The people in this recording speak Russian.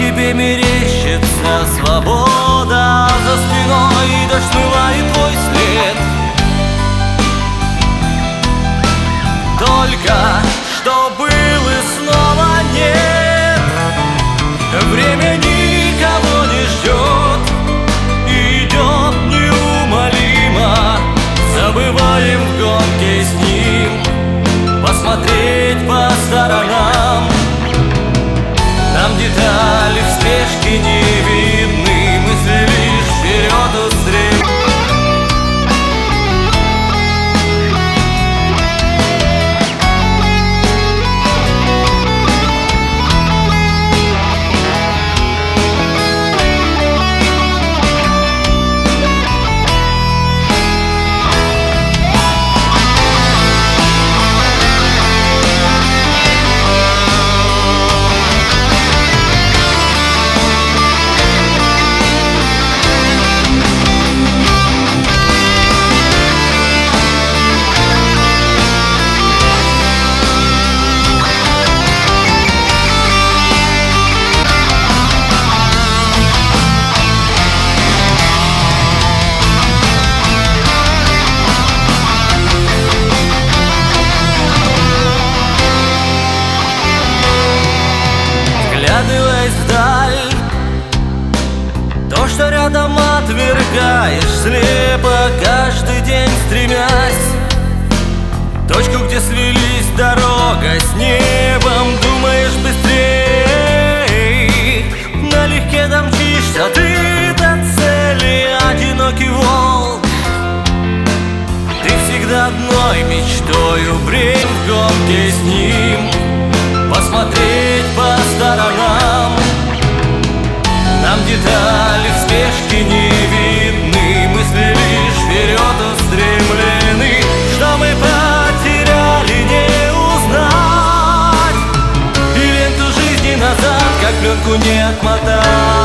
тебе мерещится свобода, за спиной дождь смывает твой след. Только что был и снова нет. Время никого не ждет, идет неумолимо. Забываем в гонке с ним посмотреть по сторонам. Нам детали в спешке не видны, мысли лишь вперед устремлены. Вглядываясь вдаль, то, что рядом отвергаешь, слепо каждый день стремясь в точку, где слились дорога с небом. Думаешь быстрей, налегке домчишься ты до цели. Одинокий волк, ты всегда одной мечтою брень в гонке с ним посмотреть по сторонам. Нам детали в спешке не видны, мысли лишь вперед устремлены. Что мы потеряли, не узнать, и ленту жизни назад, как пленку, не отмотать.